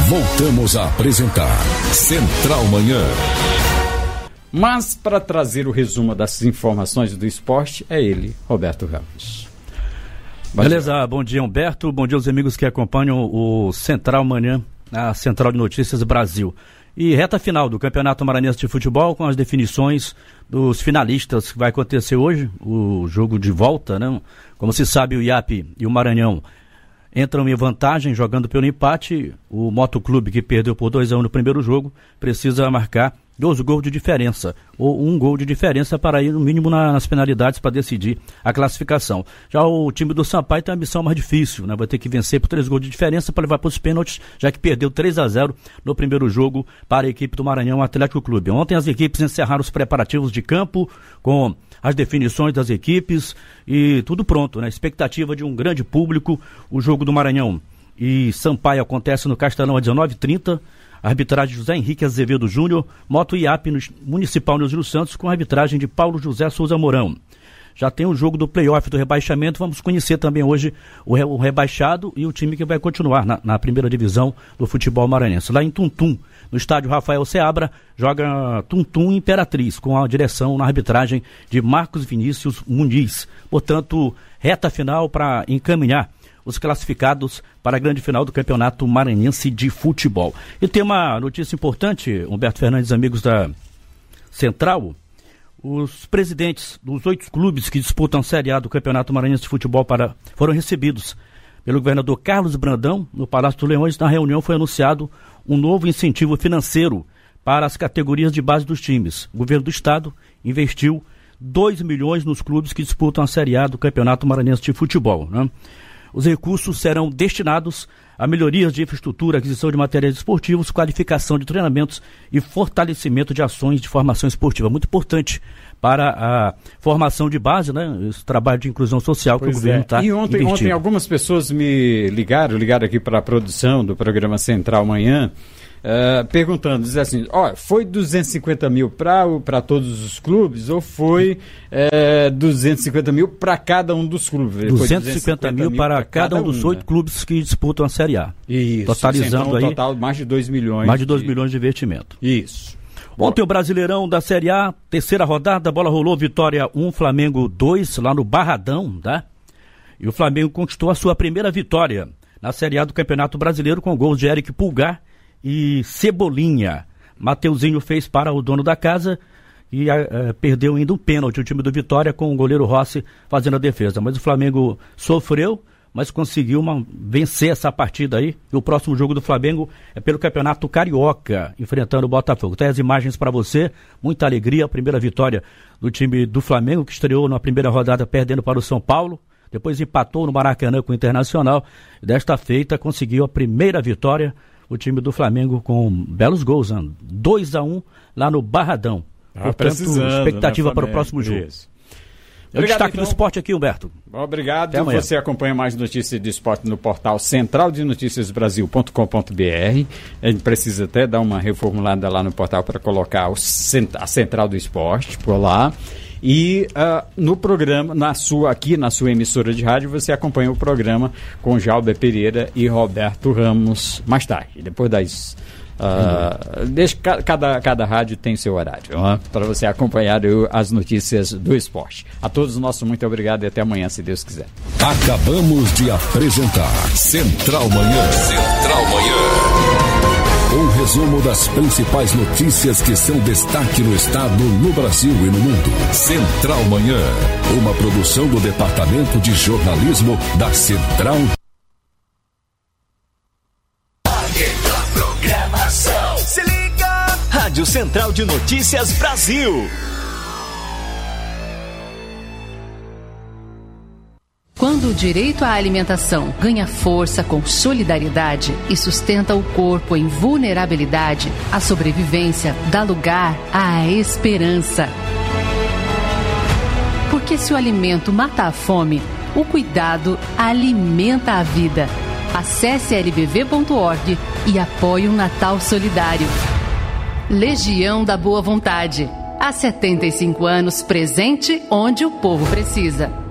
Voltamos a apresentar Central Manhã. Mas para trazer o resumo das informações do esporte é ele, Roberto Ramos. Beleza, bom dia Humberto, bom dia aos amigos que acompanham o Central Manhã, a Central de Notícias Brasil. E reta final do Campeonato Maranhense de Futebol com as definições dos finalistas que vai acontecer hoje, o jogo de volta, né? Como se sabe, o IAP e o Maranhão entram em vantagem jogando pelo empate. O Motoclube, que perdeu por 2-1 no primeiro jogo, precisa marcar 2 gols de diferença, ou 1 gol de diferença para ir no mínimo nas penalidades para decidir a classificação. Já o time do Sampaio tem a missão mais difícil, né? Vai ter que vencer por 3 gols de diferença para levar para os pênaltis, já que perdeu 3-0 no primeiro jogo para a equipe do Maranhão Atlético Clube. Ontem as equipes encerraram os preparativos de campo com as definições das equipes e tudo pronto, né? Expectativa de um grande público. O jogo do Maranhão e Sampaio acontece no Castelão às 19h30. Arbitragem José Henrique Azevedo Júnior, Moto IAP Municipal Nilson Santos, com a arbitragem de Paulo José Souza Mourão. Já tem o jogo do play-off do rebaixamento, vamos conhecer também hoje o rebaixado e o time que vai continuar na primeira divisão do futebol maranhense. Lá em Tuntum, no estádio Rafael Seabra, joga Tuntum Imperatriz, com a direção na arbitragem de Marcos Vinícius Muniz. Portanto, reta final para encaminhar os classificados para a grande final do Campeonato Maranhense de Futebol. E tem uma notícia importante, Humberto Fernandes, amigos da Central. Os presidentes dos 8 clubes que disputam a Série A do Campeonato Maranhense de Futebol foram recebidos pelo governador Carlos Brandão no Palácio dos Leões. Na reunião foi anunciado um novo incentivo financeiro para as categorias de base dos times. O governo do estado investiu 2 milhões nos clubes que disputam a Série A do Campeonato Maranhense de Futebol, né? Os recursos serão destinados a melhorias de infraestrutura, aquisição de materiais esportivos, qualificação de treinamentos e fortalecimento de ações de formação esportiva. Muito importante para a formação de base, né? Esse trabalho de inclusão social que o governo está investindo. E ontem algumas pessoas me ligaram aqui para a produção do programa Central Manhã, perguntando, diz assim, foi 250 mil para todos os clubes ou foi 250 mil para cada um dos clubes? 250 mil para cada um dos 8 clubes que disputam a Série A. Isso, totalizando então, aí total mais de 2 milhões. Mais de 2 milhões de investimento. Isso. Ontem o Brasileirão da Série A, terceira rodada, a bola rolou, Vitória 1, Flamengo 2, lá no Barradão, tá? E o Flamengo conquistou a sua primeira vitória na Série A do Campeonato Brasileiro com gols de Eric Pulgar e Cebolinha. Mateuzinho fez para o dono da casa e perdeu ainda um pênalti o time do Vitória com o goleiro Rossi fazendo a defesa. Mas o Flamengo sofreu, mas conseguiu vencer essa partida aí. E o próximo jogo do Flamengo é pelo Campeonato Carioca, enfrentando o Botafogo. Tem as imagens para você, muita alegria, a primeira vitória do time do Flamengo, que estreou na primeira rodada perdendo para o São Paulo. Depois empatou no Maracanã com o Internacional. E desta feita conseguiu a primeira vitória o time do Flamengo com belos gols, 2-1 lá no Barradão. Portanto, expectativa, né, para o próximo jogo. É o destaque do esporte aqui, Humberto. Obrigado. Você acompanha mais notícias de esporte no portal centraldenoticiasbrasil.com.br. A gente precisa até dar uma reformulada lá no portal para colocar a Central do Esporte por lá. E no programa, aqui na sua emissora de rádio, você acompanha o programa com Jalber Pereira e Roberto Ramos mais tarde. Depois das... cada rádio tem seu horário, para você acompanhar as notícias do esporte. A todos nosso muito obrigado e até amanhã, se Deus quiser. Acabamos de apresentar Central Manhã. Central Manhã. Um resumo das principais notícias que são destaque no estado, no Brasil e no mundo. Central Manhã, uma produção do Departamento de Jornalismo da Central. Programação. Se liga! Rádio Central de Notícias Brasil. Quando o direito à alimentação ganha força com solidariedade e sustenta o corpo em vulnerabilidade, a sobrevivência dá lugar à esperança. Porque se o alimento mata a fome, o cuidado alimenta a vida. Acesse lbv.org e apoie o Natal Solidário. Legião da Boa Vontade. Há 75 anos presente onde o povo precisa.